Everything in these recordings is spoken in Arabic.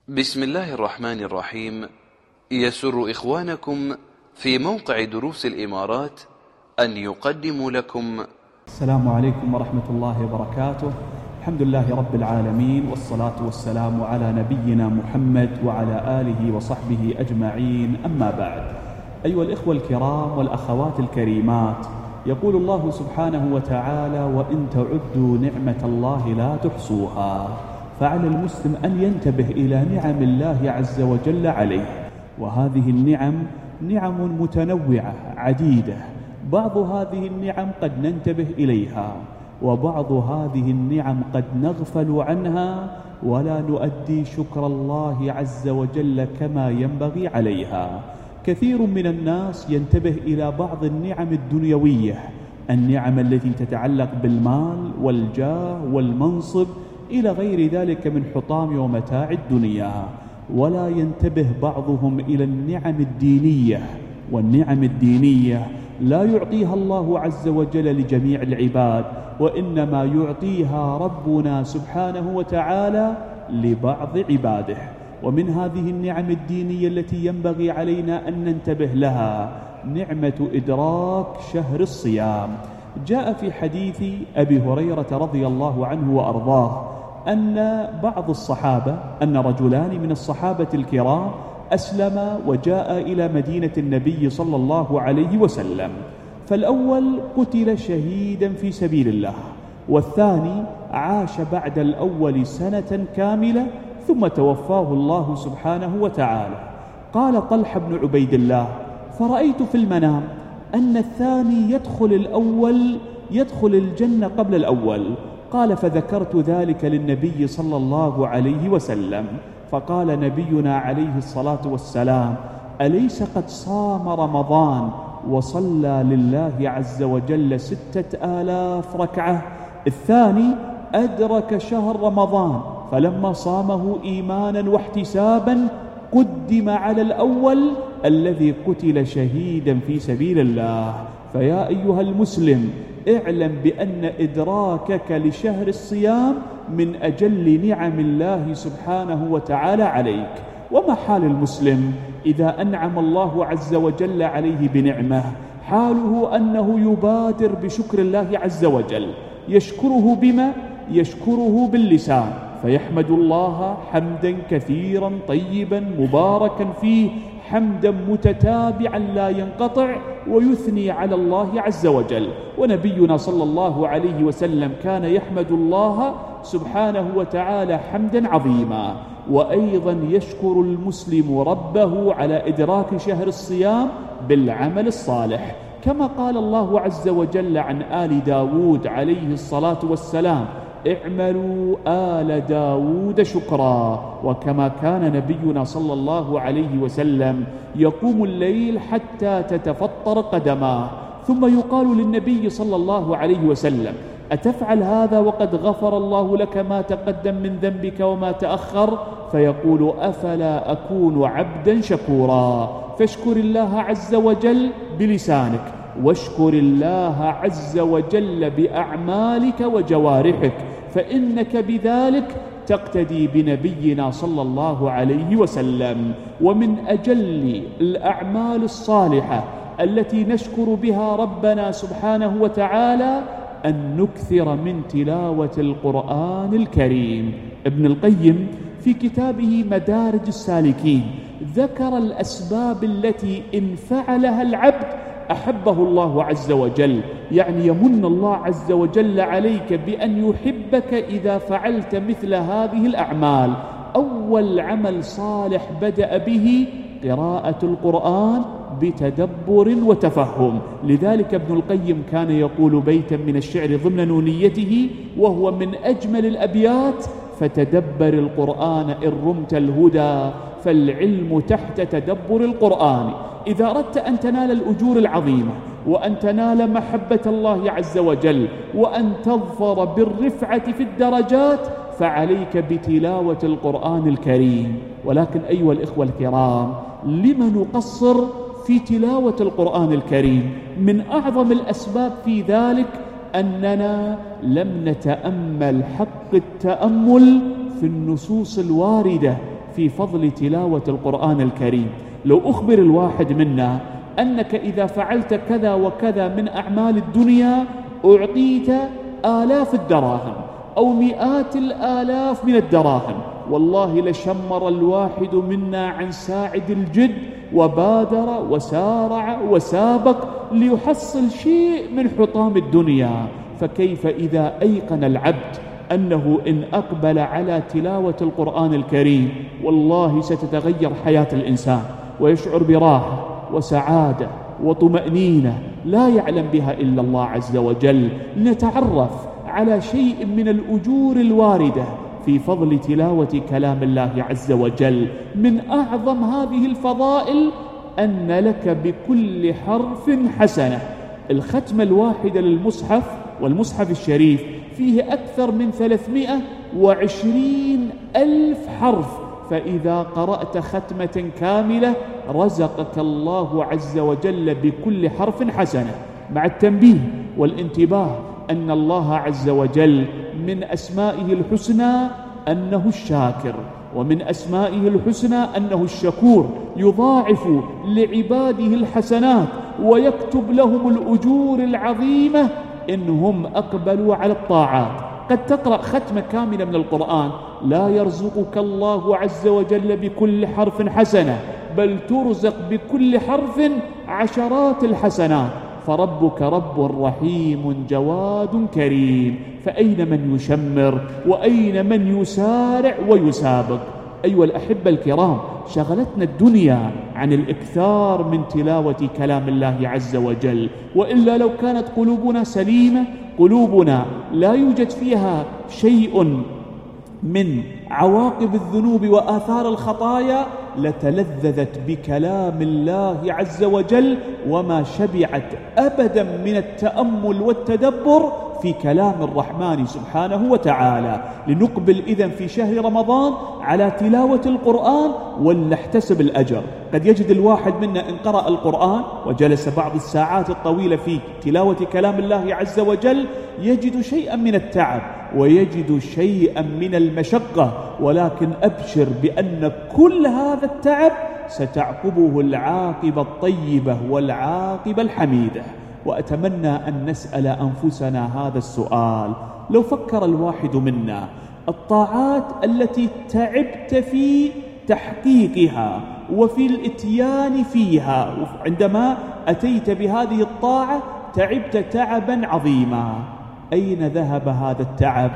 بسم الله الرحمن الرحيم. يسر إخوانكم في موقع دروس الإمارات أن يقدموا لكم السلام عليكم ورحمة الله وبركاته. الحمد لله رب العالمين، والصلاة والسلام على نبينا محمد وعلى آله وصحبه أجمعين، أما بعد. أيها الإخوة الكرام والأخوات الكريمات، يقول الله سبحانه وتعالى: وإن تعدوا نعمة الله لا تحصوها. فعلى المسلم أن ينتبه إلى نعم الله عز وجل عليه، وهذه النعم نعم متنوعة عديدة. بعض هذه النعم قد ننتبه إليها، وبعض هذه النعم قد نغفل عنها ولا نؤدي شكر الله عز وجل كما ينبغي عليها. كثير من الناس ينتبه إلى بعض النعم الدنيوية، النعم التي تتعلق بالمال والجاه والمنصب إلى غير ذلك من حطام ومتاع الدنيا، ولا ينتبه بعضهم إلى النعم الدينية. والنعم الدينية لا يعطيها الله عز وجل لجميع العباد، وإنما يعطيها ربنا سبحانه وتعالى لبعض عباده. ومن هذه النعم الدينية التي ينبغي علينا أن ننتبه لها نعمة إدراك شهر الصيام. جاء في حديث أبي هريرة رضي الله عنه وأرضاه أن بعض الصحابة، أن رجلان من الصحابة الكرام أسلم وجاء إلى مدينة النبي صلى الله عليه وسلم. فالأول قتل شهيدا في سبيل الله، والثاني عاش بعد الأول سنة كاملة ثم توفاه الله سبحانه وتعالى. قال طلحة بن عبيد الله: فرأيت في المنام أن الثاني يدخل الجنة قبل الأول. قال: فذكرت ذلك للنبي صلى الله عليه وسلم، فقال نبينا عليه الصلاة والسلام: أليس قد صام رمضان وصلى لله عز وجل 6000 ركعة؟ الثاني أدرك شهر رمضان فلما صامه إيمانا واحتسابا قدم على الأول الذي قتل شهيدا في سبيل الله. فيا أيها المسلم، اعلم بأن إدراكك لشهر الصيام من أجل نعم الله سبحانه وتعالى عليك. وما حال المسلم إذا أنعم الله عز وجل عليه بنعمة؟ حاله أنه يبادر بشكر الله عز وجل. يشكره بما؟ يشكره باللسان، فيحمد الله حمدا كثيرا طيبا مباركا فيه، حمدا متتابعا لا ينقطع، ويثني على الله عز وجل. ونبينا صلى الله عليه وسلم كان يحمد الله سبحانه وتعالى حمدا عظيما. وأيضا يشكر المسلم ربه على إدراك شهر الصيام بالعمل الصالح، كما قال الله عز وجل عن آل داود عليه الصلاة والسلام: اعملوا آل داود شكرا. وكما كان نبينا صلى الله عليه وسلم يقوم الليل حتى تتفطر قدماه، ثم يقال للنبي صلى الله عليه وسلم: أتفعل هذا وقد غفر الله لك ما تقدم من ذنبك وما تأخر؟ فيقول: أفلا أكون عبدا شكورا. فاشكر الله عز وجل بلسانك، واشكر الله عز وجل بأعمالك وجوارحك، فإنك بذلك تقتدي بنبينا صلى الله عليه وسلم. ومن أجل الأعمال الصالحة التي نشكر بها ربنا سبحانه وتعالى أن نكثر من تلاوة القرآن الكريم. ابن القيم في كتابه مدارج السالكين ذكر الأسباب التي إن فعلها العبد أحبه الله عز وجل. يعني يمن الله عز وجل عليك بأن يحبك إذا فعلت مثل هذه الأعمال. أول عمل صالح بدأ به قراءة القرآن بتدبر وتفهم. لذلك ابن القيم كان يقول بيتا من الشعر ضمن نونيته وهو من أجمل الأبيات: فتدبر القرآن إن رمت الهدى، فالعلم تحت تدبر القرآن. إذا أردت أن تنال الأجور العظيمة، وأن تنال محبة الله عز وجل، وأن تظفر بالرفعة في الدرجات، فعليك بتلاوة القرآن الكريم. ولكن أيها الإخوة الكرام، لم نقصر في تلاوة القرآن الكريم؟ من أعظم الأسباب في ذلك أننا لم نتأمل حق التأمل في النصوص الواردة في فضل تلاوة القرآن الكريم. لو أخبر الواحد منا أنك إذا فعلت كذا وكذا من أعمال الدنيا أعطيت آلاف الدراهم أو مئات الآلاف من الدراهم، والله لشمر الواحد منا عن ساعد الجد وبادر وسارع وسابق ليحصل شيء من حطام الدنيا. فكيف إذا أيقن العبد أنه إن أقبل على تلاوة القرآن الكريم والله ستتغير حياة الإنسان، ويشعر براحة وسعادة وطمأنينة لا يعلم بها إلا الله عز وجل. لنتعرف على شيء من الأجور الواردة في فضل تلاوة كلام الله عز وجل. من أعظم هذه الفضائل أن لك بكل حرف حسنة. الختمة الواحدة للمصحف والمصحف الشريف فيه أكثر من 320,000 حرف، فإذا قرأت ختمة كاملة رزقك الله عز وجل بكل حرف حسنة، مع التنبيه والانتباه أن الله عز وجل من أسمائه الحسنى أنه الشاكر، ومن أسمائه الحسنى أنه الشكور، يضاعف لعباده الحسنات ويكتب لهم الأجور العظيمة إنهم أقبلوا على الطاعات. قد تقرأ ختمة كاملة من القرآن لا يرزقك الله عز وجل بكل حرف حسنة، بل ترزق بكل حرف عشرات الحسنات. فربك رب رحيم جواد كريم، فأين من يشمر وأين من يسارع ويسابق؟ أيها الأحبة الكرام، شغلتنا الدنيا عن الإكثار من تلاوة كلام الله عز وجل، وإلا لو كانت قلوبنا سليمة، قلوبنا لا يوجد فيها شيء من عواقب الذنوب وآثار الخطايا، لتلذذت بكلام الله عز وجل وما شبعت أبدا من التأمل والتدبر في كلام الرحمن سبحانه وتعالى. لنقبل إذن في شهر رمضان على تلاوة القرآن ولنحتسب الأجر. قد يجد الواحد منا إن قرأ القرآن وجلس بعض الساعات الطويلة في تلاوة كلام الله عز وجل يجد شيئا من التعب ويجد شيئا من المشقة، ولكن أبشر بأن كل هذا التعب ستعقبه العاقبة الطيبة والعاقبة الحميدة. وأتمنى أن نسأل أنفسنا هذا السؤال: لو فكر الواحد منا الطاعات التي تعبت في تحقيقها وفي الاتيان فيها، عندما أتيت بهذه الطاعة تعبت تعبا عظيما، أين ذهب هذا التعب؟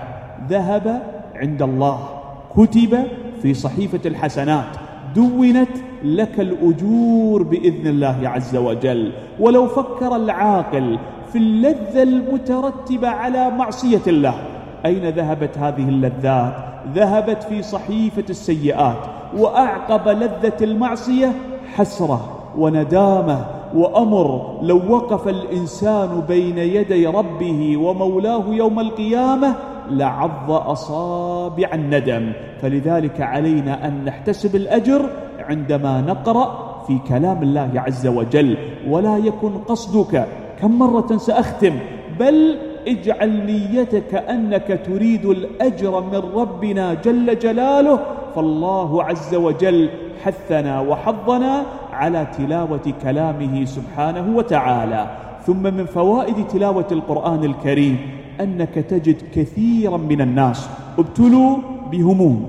ذهب عند الله، كتب في صحيفة الحسنات، دونت لك الأجور بإذن الله عز وجل. ولو فكر العاقل في اللذة المترتبة على معصية الله، أين ذهبت هذه اللذات؟ ذهبت في صحيفة السيئات، وأعقب لذة المعصية حسرة وندامة وأمر لو وقف الإنسان بين يدي ربه ومولاه يوم القيامة لعض أصابع الندم. فلذلك علينا أن نحتسب الأجر عندما نقرأ في كلام الله عز وجل، ولا يكن قصدك كم مرة سأختم، بل اجعل نيتك أنك تريد الأجر من ربنا جل جلاله. فالله عز وجل حثنا وحضنا على تلاوة كلامه سبحانه وتعالى. ثم من فوائد تلاوة القرآن الكريم أنك تجد كثيرا من الناس ابتلوا بهموم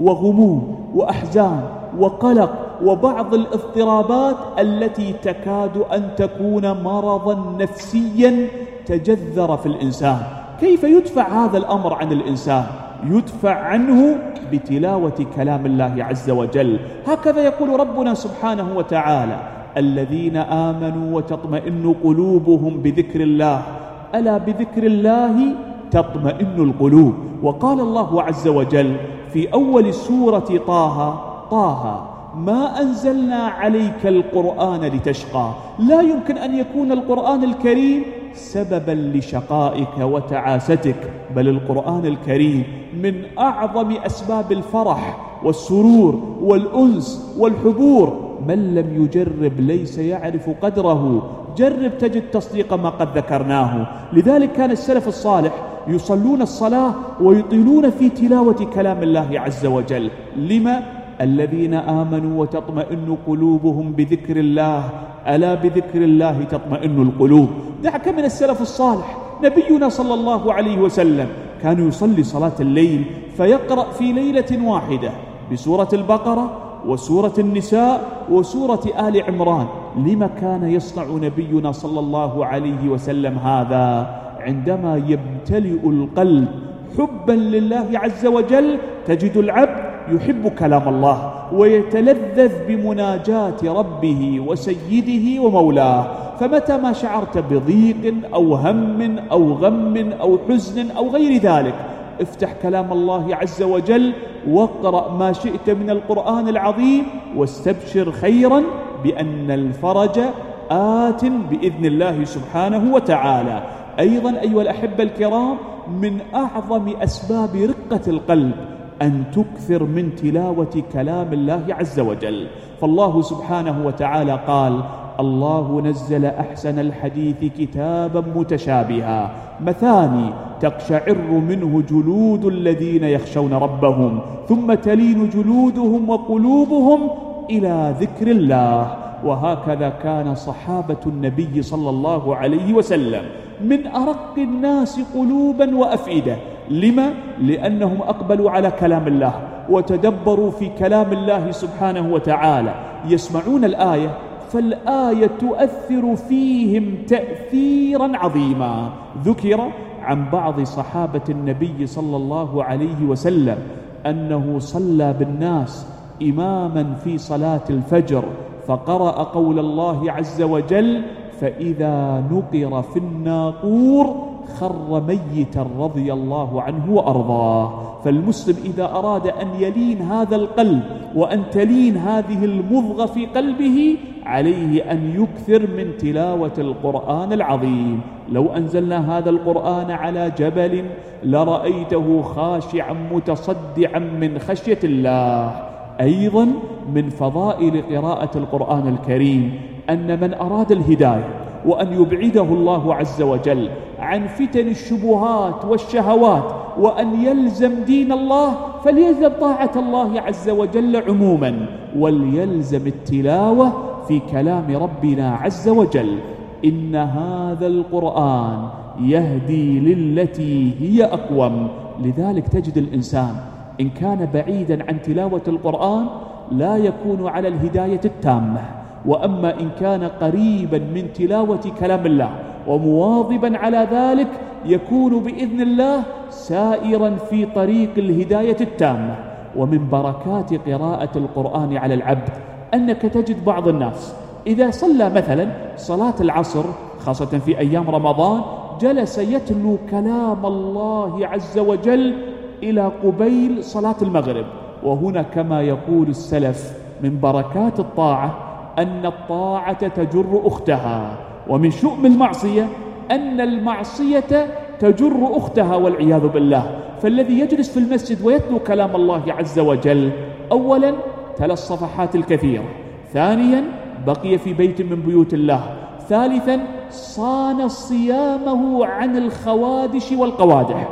وغموم وأحزان وقلق وبعض الاضطرابات التي تكاد أن تكون مرضا نفسيا تجذر في الإنسان. كيف يدفع هذا الأمر عن الإنسان؟ يدفع عنه بتلاوة كلام الله عز وجل. هكذا يقول ربنا سبحانه وتعالى: الذين آمنوا وتطمئن قلوبهم بذكر الله، ألا بذكر الله تطمئن القلوب. وقال الله عز وجل في أول سورة طه: ما أنزلنا عليك القرآن لتشقى. لا يمكن أن يكون القرآن الكريم سببا لشقائك وتعاستك، بل القرآن الكريم من أعظم أسباب الفرح والسرور والأنس والحبور. من لم يجرب ليس يعرف قدره. جرب تجد تصديق ما قد ذكرناه. لذلك كان السلف الصالح يصلون الصلاة ويطيلون في تلاوة كلام الله عز وجل. لما؟ الذين آمنوا وتطمئن قلوبهم بذكر الله، ألا بذكر الله تطمئن القلوب. دعك من السلف الصالح، نبينا صلى الله عليه وسلم كان يصلي صلاة الليل فيقرأ في ليلة واحدة بسورة البقرة وسورة النساء وسورة آل عمران. لما كان يصنع نبينا صلى الله عليه وسلم هذا؟ عندما يمتلئ القلب حبا لله عز وجل تجد العبد يحب كلام الله ويتلذذ بمناجاة ربه وسيده ومولاه. فمتى ما شعرت بضيق أو هم أو غم أو حزن أو غير ذلك، افتح كلام الله عز وجل واقرأ ما شئت من القرآن العظيم واستبشر خيرا بأن الفرج آت بإذن الله سبحانه وتعالى. أيضا أيها الأحبة الكرام، من أعظم أسباب رقة القلب أن تكثر من تلاوة كلام الله عز وجل. فالله سبحانه وتعالى قال: الله نزل أحسن الحديث كتابا متشابها مثاني تقشعر منه جلود الذين يخشون ربهم ثم تلين جلودهم وقلوبهم إلى ذكر الله. وهكذا كان صحابة النبي صلى الله عليه وسلم من أرق الناس قلوبا وأفئدة. لما؟ لأنهم أقبلوا على كلام الله وتدبروا في كلام الله سبحانه وتعالى، يسمعون الآية فالآية تؤثر فيهم تأثيرا عظيما. ذكر عن بعض صحابة النبي صلى الله عليه وسلم أنه صلى بالناس إماما في صلاة الفجر فقرأ قول الله عز وجل: فإذا نقر في الناقور خر ميتا رضي الله عنه وأرضاه. فالمسلم إذا أراد أن يلين هذا القلب وأن تلين هذه المضغة في قلبه عليه أن يكثر من تلاوة القرآن العظيم. لو أنزلنا هذا القرآن على جبل لرأيته خاشعا متصدعا من خشية الله. أيضا من فضائل قراءة القرآن الكريم أن من أراد الهداية وأن يبعده الله عز وجل عن فتن الشبهات والشهوات وأن يلزم دين الله فليلزم طاعة الله عز وجل عموما، وليلزم التلاوة في كلام ربنا عز وجل: إن هذا القرآن يهدي للتي هي أقوم. لذلك تجد الإنسان إن كان بعيدا عن تلاوة القرآن لا يكون على الهداية التامة، وأما إن كان قريبا من تلاوة كلام الله ومواظبا على ذلك يكون بإذن الله سائرا في طريق الهداية التامة. ومن بركات قراءة القرآن على العبد أنك تجد بعض الناس إذا صلى مثلا صلاة العصر خاصة في أيام رمضان جلس يتلو كلام الله عز وجل إلى قبيل صلاة المغرب. وهنا كما يقول السلف من بركات الطاعة أن الطاعة تجر أختها، ومن شؤم المعصية أن المعصية تجر أختها والعياذ بالله. فالذي يجلس في المسجد ويتلو كلام الله عز وجل أولا تلا الصفحات الكثيرة، ثانيا بقي في بيت من بيوت الله، ثالثا صان صيامه عن الخوادش والقوادح.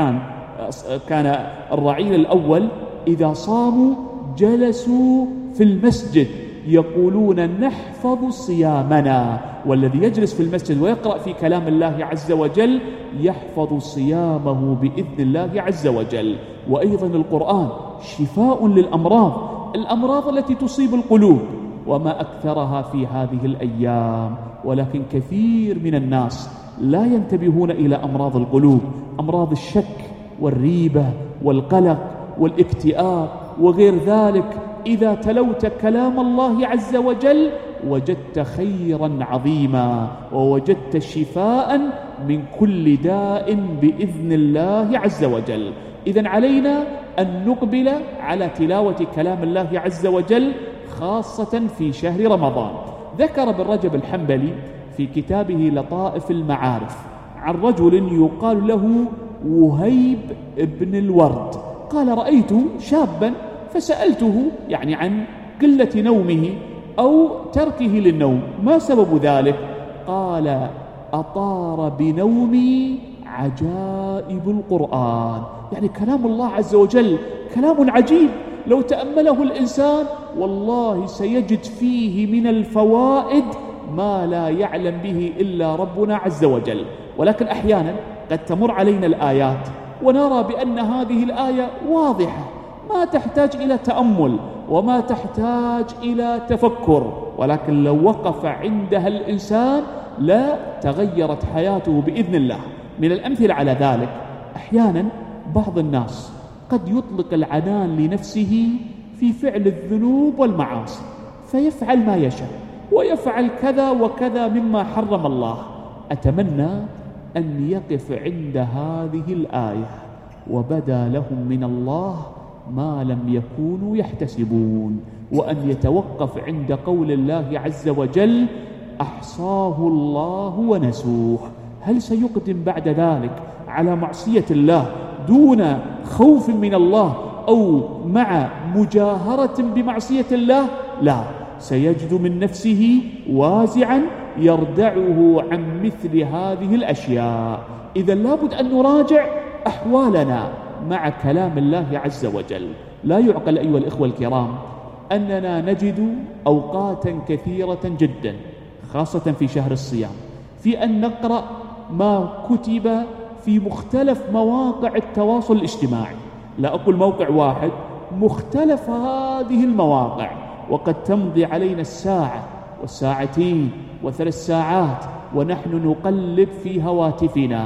كان الرعيل الأول إذا صاموا جلسوا في المسجد يقولون نحفظ صيامنا، والذي يجلس في المسجد ويقرأ في كلام الله عز وجل يحفظ صيامه بإذن الله عز وجل. وأيضا القرآن شفاء الأمراض التي تصيب القلوب وما أكثرها في هذه الأيام. ولكن كثير من الناس لا ينتبهون إلى أمراض القلوب، أمراض الشك والريبة والقلق والاكتئاب وغير ذلك. إذا تلوت كلام الله عز وجل وجدت خيرا عظيما ووجدت شفاء من كل داء بإذن الله عز وجل. إذن علينا أن نقبل على تلاوة كلام الله عز وجل خاصة في شهر رمضان. ذكر ابن رجب الحنبلي في كتابه لطائف المعارف عن رجل يقال له وهيب بن الورد قال: رأيت شابا فسألته يعني عن قلة نومه أو تركه للنوم، ما سبب ذلك؟ قال: أطار بنومي عجائب القرآن. يعني كلام الله عز وجل كلام عجيب، لو تأمله الإنسان والله سيجد فيه من الفوائد ما لا يعلم به إلا ربنا عز وجل. ولكن أحيانا قد تمر علينا الآيات ونرى بأن هذه الآية واضحة ما تحتاج إلى تأمل وما تحتاج إلى تفكر، ولكن لو وقف عندها الإنسان لا تغيرت حياته بإذن الله. من الأمثلة على ذلك أحيانا بعض الناس قد يطلق العنان لنفسه في فعل الذنوب والمعاصي، فيفعل ما يشاء ويفعل كذا وكذا مما حرم الله. أتمنى أن يقف عند هذه الآية وبدا لهم من الله ما لم يكونوا يحتسبون، وأن يتوقف عند قول الله عز وجل أحصاه الله ونسوه. هل سيقدم بعد ذلك على معصية الله دون خوف من الله أو مع مجاهرة بمعصية الله؟ لا، سيجد من نفسه وازعا يردعه عن مثل هذه الأشياء. إذا لابد أن نراجع أحوالنا مع كلام الله عز وجل. لا يعقل أيها الإخوة الكرام أننا نجد أوقاتا كثيرة جدا خاصة في شهر الصيام في أن نقرأ ما كتب في مختلف مواقع التواصل الاجتماعي، لا أقول موقع واحد، مختلف هذه المواقع، وقد تمضي علينا الساعة والساعتين وثلاث ساعات ونحن نقلب في هواتفنا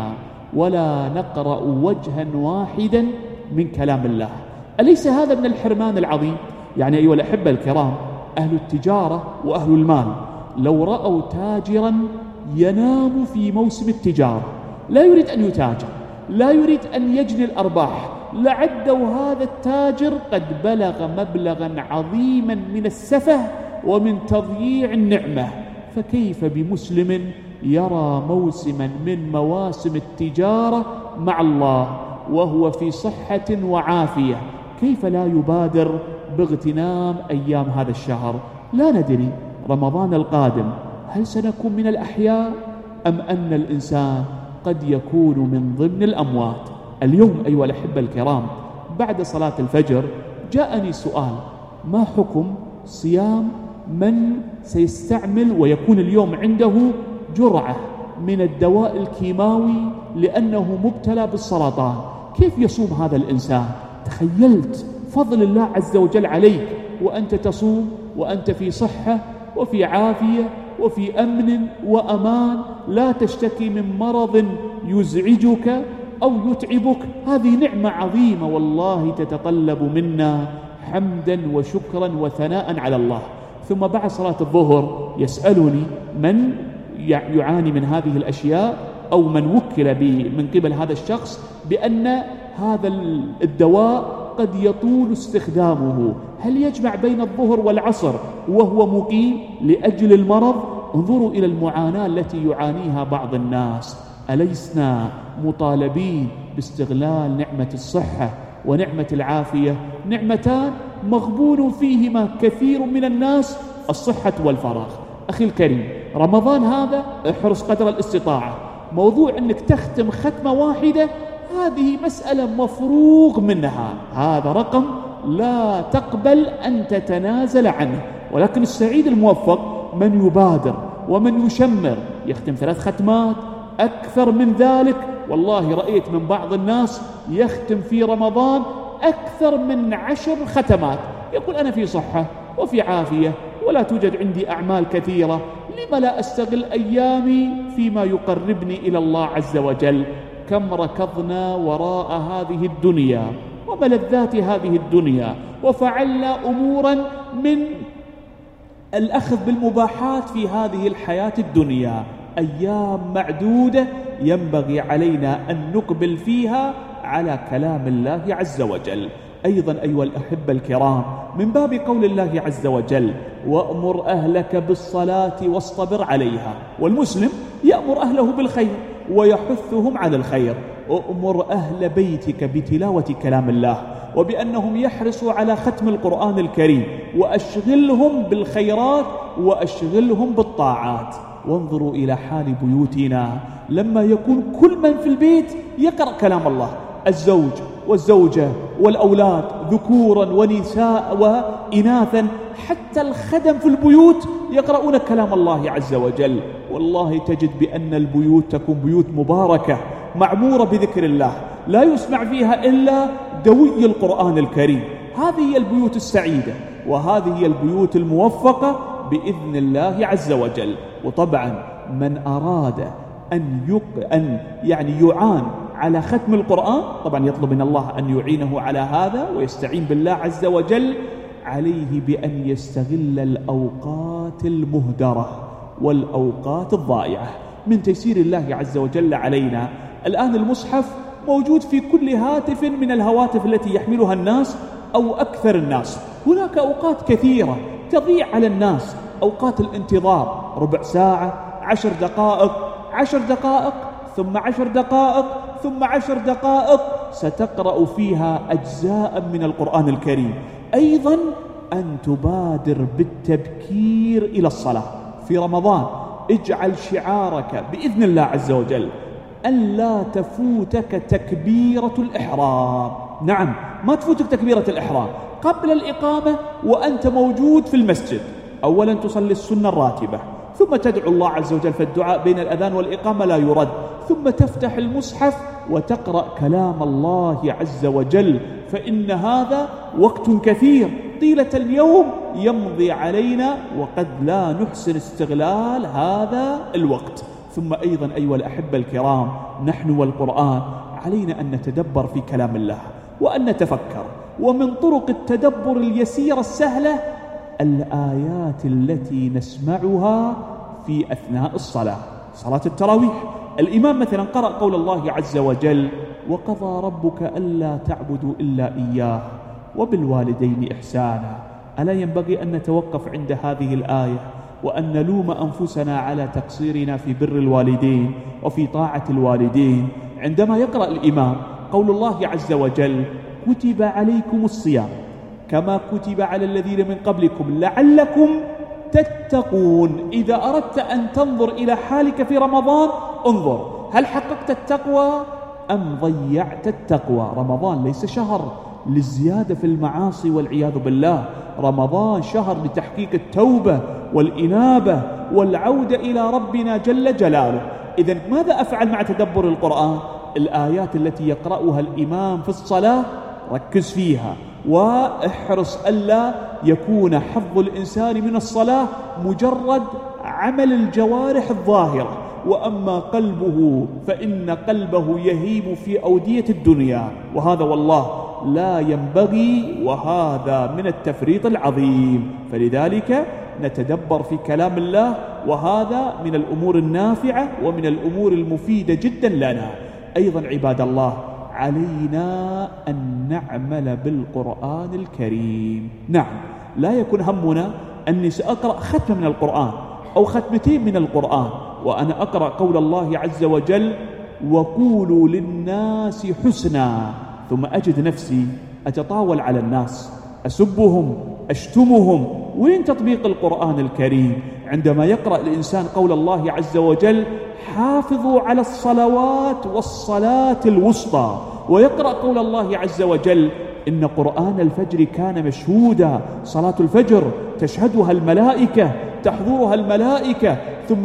ولا نقرأ وجها واحدا من كلام الله. أليس هذا من الحرمان العظيم؟ يعني أيها الأحبة الكرام، أهل التجارة وأهل المال لو رأوا تاجرا ينام في موسم التجارة لا يريد أن يتاجر، لا يريد أن يجني الأرباح، لعدوا هذا التاجر قد بلغ مبلغا عظيما من السفه ومن تضييع النعمة. فكيف بمسلم يرى موسما من مواسم التجارة مع الله وهو في صحة وعافية؟ كيف لا يبادر باغتنام أيام هذا الشهر؟ لا ندري رمضان القادم هل سنكون من الأحياء أم أن الإنسان قد يكون من ضمن الأموات؟ اليوم أيها الأحبة الكرام بعد صلاة الفجر جاءني سؤال: ما حكم صيام من سيستعمل ويكون اليوم عنده جرعة من الدواء الكيماوي لأنه مبتلى بالسرطان؟ كيف يصوم هذا الإنسان؟ تخيلت فضل الله عز وجل عليك وأنت تصوم وأنت في صحة وفي عافية وفي أمن وأمان، لا تشتكي من مرض يزعجك أو يتعبك. هذه نعمة عظيمة والله تتطلب منا حمدا وشكرا وثناء على الله. ثم بعد صلاة الظهر يسألني من يعاني من هذه الأشياء أو من وكل من قبل هذا الشخص بأن هذا الدواء قد يطول استخدامه، هل يجمع بين الظهر والعصر وهو مقيم لأجل المرض؟ انظروا إلى المعاناة التي يعانيها بعض الناس. أليسنا مطالبين باستغلال نعمة الصحة ونعمة العافية؟ نعمتان مغبون فيهما كثير من الناس، الصحة والفراغ. أخي الكريم، رمضان هذا احرص قدر الاستطاعة. موضوع أنك تختم ختمة واحدة هذه مسألة مفروغ منها، هذا رقم لا تقبل أن تتنازل عنه. ولكن السعيد الموفق من يبادر ومن يشمر يختم 3 ختمات أكثر من ذلك. والله رأيت من بعض الناس يختم في رمضان أكثر من 10 ختمات، يقول أنا في صحة وفي عافية ولا توجد عندي أعمال كثيرة، لما لا أستغل أيامي فيما يقربني إلى الله عز وجل؟ كم ركضنا وراء هذه الدنيا وملذات هذه الدنيا وفعلنا أمورا من الأخذ بالمباحات في هذه الحياة الدنيا. أيام معدودة ينبغي علينا أن نقبل فيها على كلام الله عز وجل. أيضا أيها الأحبة الكرام، من باب قول الله عز وجل: وأمر أهلك بالصلاة واصطبر عليها. والمسلم يأمر أهله بالخير ويحثهم على الخير. وأمر أهل بيتك بتلاوة كلام الله وبأنهم يحرصوا على ختم القرآن الكريم، وأشغلهم بالخيرات وأشغلهم بالطاعات. وانظروا إلى حال بيوتنا لما يكون كل من في البيت يقرأ كلام الله، الزوج والزوجة والأولاد ذكورا ونساء وإناثا، حتى الخدم في البيوت يقرؤون كلام الله عز وجل. والله تجد بأن البيوت تكون بيوت مباركة معمورة بذكر الله، لا يسمع فيها إلا دوي القرآن الكريم. هذه هي البيوت السعيدة، وهذه هي البيوت الموفقة بإذن الله عز وجل. وطبعا من أراد أن يعان على ختم القرآن، طبعا يطلب من الله أن يعينه على هذا ويستعين بالله عز وجل، عليه بأن يستغل الأوقات المهدرة والأوقات الضائعة. من تيسير الله عز وجل علينا الآن المصحف موجود في كل هاتف من الهواتف التي يحملها الناس أو أكثر الناس. هناك أوقات كثيرة تضيع على الناس، أوقات الانتظار، ربع ساعة، 10 دقائق، 10 دقائق، ثم 10 دقائق، ثم 10 دقائق ستقرأ فيها أجزاء من القرآن الكريم. أيضا أن تبادر بالتبكير إلى الصلاة في رمضان. اجعل شعارك بإذن الله عز وجل أن لا تفوتك تكبيرة الإحرام. نعم، ما تفوتك تكبيرة الإحرام قبل الإقامة وأنت موجود في المسجد. أولا تصلي السنة الراتبة، ثم تدعو الله عز وجل، فالدعاء بين الأذان والإقامة لا يرد، ثم تفتح المصحف وتقرأ كلام الله عز وجل، فإن هذا وقت كثير طيلة اليوم يمضي علينا وقد لا نحسن استغلال هذا الوقت. ثم أيضا أيها الأحبة الكرام، نحن والقرآن علينا أن نتدبر في كلام الله وأن نتفكر. ومن طرق التدبر اليسيرة السهلة الآيات التي نسمعها في أثناء الصلاة، صلاة التراويح. الإمام مثلا قرأ قول الله عز وجل: وقضى ربك ألا تعبدوا إلا إياه وبالوالدين إحسانا. ألا ينبغي أن نتوقف عند هذه الآية وأن نلوم أنفسنا على تقصيرنا في بر الوالدين وفي طاعة الوالدين؟ عندما يقرأ الإمام قول الله عز وجل: كتب عليكم الصيام كما كتب على الذين من قبلكم لعلكم تتقون. إذا أردت أن تنظر إلى حالك في رمضان انظر، هل حققت التقوى أم ضيعت التقوى؟ رمضان ليس شهر للزيادة في المعاصي والعياذ بالله، رمضان شهر لتحقيق التوبة والإنابة والعودة إلى ربنا جل جلاله. إذن ماذا أفعل مع تدبر القرآن؟ الآيات التي يقرأها الإمام في الصلاة ركز فيها، واحرص ألا يكون حظ الإنسان من الصلاة مجرد عمل الجوارح الظاهرة، وأما قلبه فإن قلبه يهيم في أودية الدنيا، وهذا والله لا ينبغي، وهذا من التفريط العظيم. فلذلك نتدبر في كلام الله، وهذا من الأمور النافعة ومن الأمور المفيدة جدا لنا. أيضا عباد الله، علينا أن نعمل بالقرآن الكريم. نعم، لا يكون همنا أني سأقرأ ختمة من القرآن أو ختمتين من القرآن وأنا أقرأ قول الله عز وجل: وقولوا للناس حسنا، ثم أجد نفسي أتطاول على الناس، أسبهم، أشتمهم. وين تطبيق القرآن الكريم عندما يقرأ الإنسان قول الله عز وجل: حافظوا على الصلوات والصلاة الوسطى، ويقرأ قول الله عز وجل: إن قرآن الفجر كان مشهودا، صلاة الفجر تشهدها الملائكة، تحضرها الملائكة،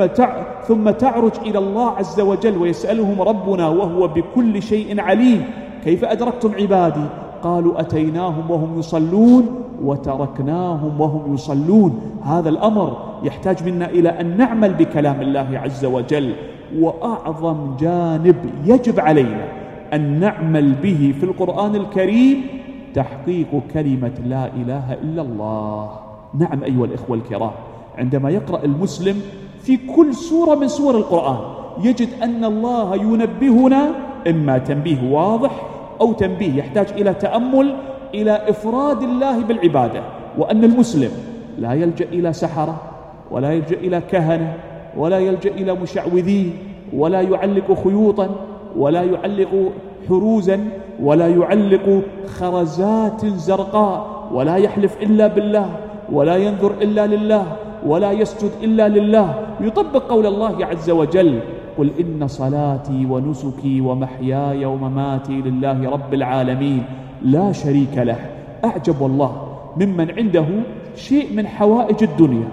ثم تعرج إلى الله عز وجل ويسألهم ربنا وهو بكل شيء عليم: كيف أدركتم عبادي؟ قالوا أتيناهم وهم يصلون وتركناهم وهم يصلون. هذا الأمر يحتاج منا إلى أن نعمل بكلام الله عز وجل. وأعظم جانب يجب علينا أن نعمل به في القرآن الكريم تحقيق كلمة لا إله إلا الله. نعم أيها الإخوة الكرام، عندما يقرأ المسلم في كل سورة من سور القرآن يجد أن الله ينبهنا، إما تنبيه واضح أو تنبيه يحتاج إلى تأمل، إلى إفراد الله بالعبادة، وأن المسلم لا يلجأ إلى سحرة ولا يلجأ إلى كهنة ولا يلجأ إلى مشعوذين، ولا يعلق خيوطا ولا يعلق حروزا ولا يعلق خرزات زرقاء، ولا يحلف إلا بالله ولا ينذر إلا لله ولا يسجد إلا لله. يطبق قول الله عز وجل: قل إن صلاتي ونسكي ومحياي ومماتي لله رب العالمين لا شريك له. أعجب والله ممن عنده شيء من حوائج الدنيا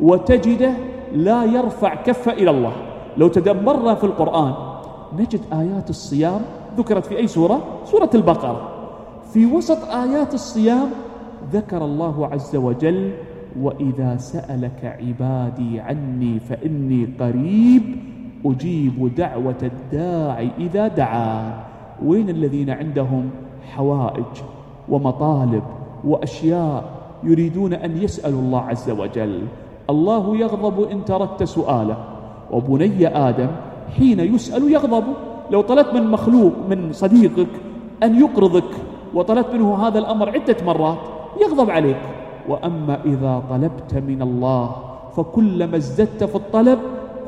وتجده لا يرفع كفة إلى الله. لو تدبرنا في القرآن نجد آيات الصيام ذكرت في أي سورة؟ سورة البقرة. في وسط آيات الصيام ذكر الله عز وجل: وإذا سألك عبادي عني فإني قريب أجيب دعوة الداعي إذا دعان. وين الذين عندهم حوائج ومطالب وأشياء يريدون أن يسألوا الله عز وجل؟ الله يغضب إن تركت سؤاله، وبني آدم حين يسأل يغضب. لو طلبت من مخلوق من صديقك أن يقرضك وطلبت منه هذا الأمر عدة مرات يغضب عليك. وأما إذا طلبت من الله فكلما ازددت في الطلب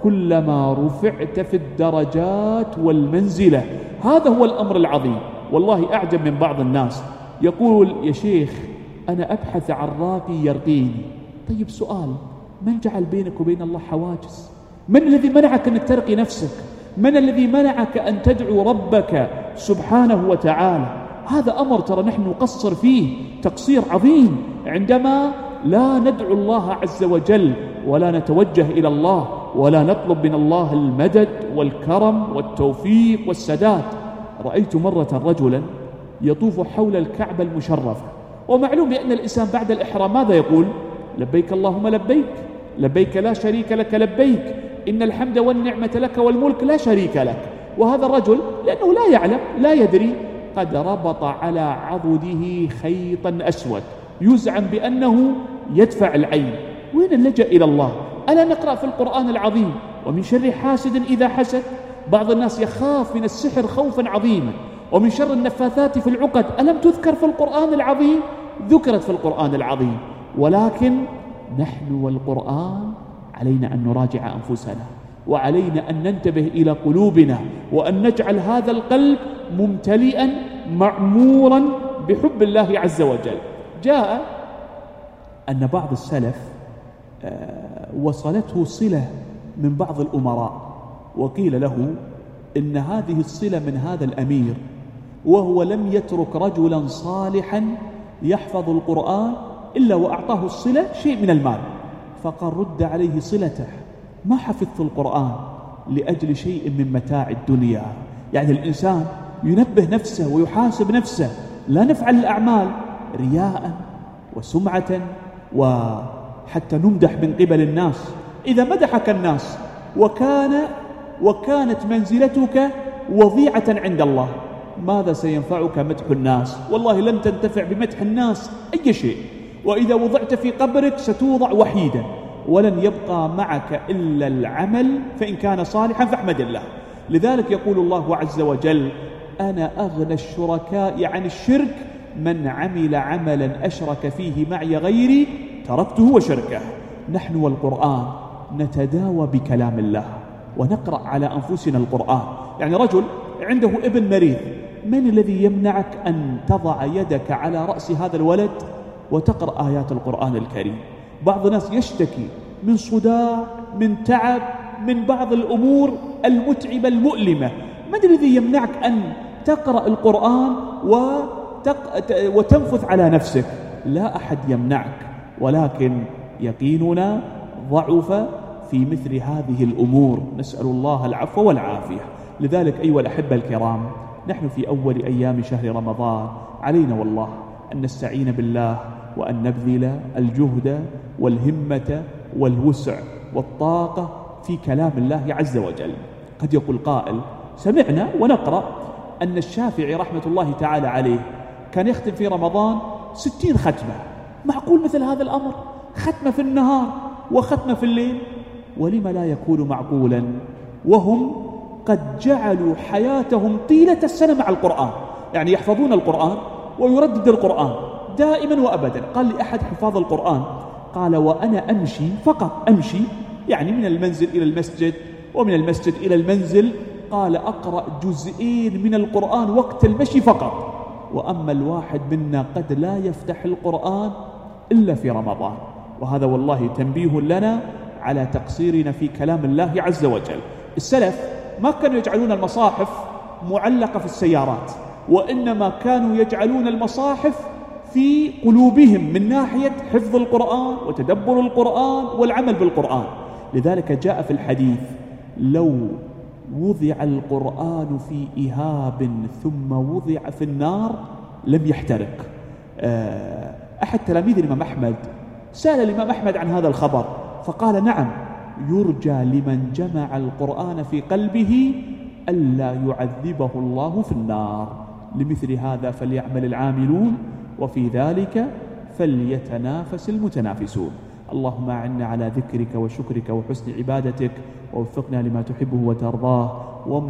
كلما رفعت في الدرجات والمنزلة. هذا هو الأمر العظيم. والله أعجب من بعض الناس يقول: يا شيخ أنا أبحث عن راقي يرقيني. طيب سؤال: من جعل بينك وبين الله حواجز؟ من الذي منعك أن ترقي نفسك؟ من الذي منعك أن تدعو ربك سبحانه وتعالى؟ هذا أمر ترى نحن نقصر فيه تقصير عظيم عندما لا ندعو الله عز وجل ولا نتوجه إلى الله ولا نطلب من الله المدد والكرم والتوفيق والسداد. رأيت مرة رجلا يطوف حول الكعبة المشرفة، ومعلوم بأن الإنسان بعد الإحرام ماذا يقول؟ لبيك اللهم لبيك، لبيك لا شريك لك لبيك، إن الحمد والنعمة لك والملك لا شريك لك. وهذا الرجل لأنه لا يعلم لا يدري قد ربط على عضده خيطا أسود يزعم بأنه يدفع العين. وين اللجأ إلى الله؟ ألا نقرأ في القرآن العظيم: ومن شر حاسد إذا حسد. بعض الناس يخاف من السحر خوفا عظيما. ومن شر النفاثات في العقد ألم تذكر في القرآن العظيم؟ ذكرت في القرآن العظيم. ولكن نحن والقرآن علينا أن نراجع أنفسنا، وعلينا أن ننتبه إلى قلوبنا، وأن نجعل هذا القلب ممتلئا معمورا بحب الله عز وجل. جاء أن بعض السلف وصلته صلة من بعض الأمراء، وقيل له إن هذه الصلة من هذا الأمير، وهو لم يترك رجلا صالحا يحفظ القرآن إلا وأعطاه الصلة شيء من المال. فقال: رد عليه صلته، ما حفظت القرآن لأجل شيء من متاع الدنيا. يعني الإنسان ينبه نفسه ويحاسب نفسه، لا نفعل الأعمال رياء وسمعة وحتى نمدح من قبل الناس. إذا مدحك الناس وكانت منزلتك وضيعة عند الله، ماذا سينفعك مدح الناس؟ والله لن تنتفع بمدح الناس أي شيء. وإذا وضعت في قبرك ستوضع وحيدا، ولن يبقى معك إلا العمل، فإن كان صالحا فاحمد الله. لذلك يقول الله عز وجل: أنا أغنى الشركاء عن الشرك من عمل عملا أشرك فيه معي غيري تركته وشركه. نحن والقرآن نتداوى بكلام الله ونقرأ على أنفسنا القرآن. يعني رجل عنده ابن مريض، من الذي يمنعك أن تضع يدك على رأس هذا الولد وتقرأ آيات القرآن الكريم؟ بعض الناس يشتكي من صداع، من تعب، من بعض الأمور المتعبة المؤلمة. ما الذي يمنعك أن تقرأ القرآن وتنفث على نفسك؟ لا أحد يمنعك، ولكن يقيننا ضعف في مثل هذه الأمور. نسأل الله العفو والعافية. لذلك أيها الأحبة الكرام، نحن في أول أيام شهر رمضان علينا والله أن نستعين بالله، وأن نبذل الجهد والهمة والوسع والطاقة في كلام الله عز وجل. قد يقول قائل: سمعنا ونقرأ أن الشافعي رحمة الله تعالى عليه كان يختم في رمضان 60 ختمة. معقول مثل هذا الأمر؟ ختمة في النهار وختمة في الليل؟ ولم لا يكون معقولا وهم قد جعلوا حياتهم طيلة السنة مع القرآن؟ يعني يحفظون القرآن ويردد القرآن دائما وأبدا. قال لأحد حفاظ القرآن، قال: وأنا أمشي فقط، أمشي يعني من المنزل إلى المسجد ومن المسجد إلى المنزل، قال: أقرأ جزئين من القرآن وقت المشي فقط. وأما الواحد منا قد لا يفتح القرآن إلا في رمضان. وهذا والله تنبيه لنا على تقصيرنا في كلام الله عز وجل. السلف ما كانوا يجعلون المصاحف معلقة في السيارات، وإنما كانوا يجعلون المصاحف في قلوبهم من ناحية حفظ القرآن وتدبر القرآن والعمل بالقرآن. لذلك جاء في الحديث: لو وضع القرآن في إهاب ثم وضع في النار لم يحترق. أحد تلاميذ الإمام أحمد سأل الإمام أحمد عن هذا الخبر فقال: نعم، يرجى لمن جمع القرآن في قلبه ألا يعذبه الله في النار. لمثل هذا فليعمل العاملون وفي ذلك فليتنافس المتنافسون. اللهم أعنا على ذكرك وشكرك وحسن عبادتك، ووفقنا لما تحبه وترضاه،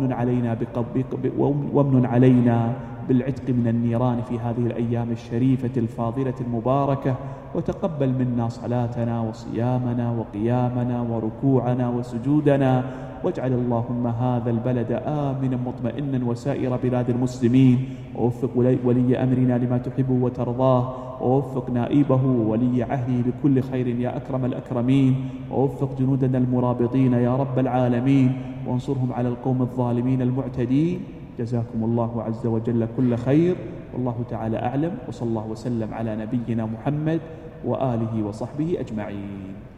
وامن علينا بالعتق من النيران في هذه الأيام الشريفة الفاضلة المباركة، وتقبل منا صلاتنا وصيامنا وقيامنا وركوعنا وسجودنا، واجعل اللهم هذا البلد آمنا مطمئنا وسائر بلاد المسلمين، ووفق ولي أمرنا لما تحبه وترضاه، ووفق نائبه وولي عهده بكل خير يا أكرم الأكرمين، ووفق جنودنا المرابطين يا رب العالمين، وانصرهم على القوم الظالمين المعتدين. جزاكم الله عز وجل كل خير، والله تعالى أعلم، وصلى الله وسلم على نبينا محمد وآله وصحبه أجمعين.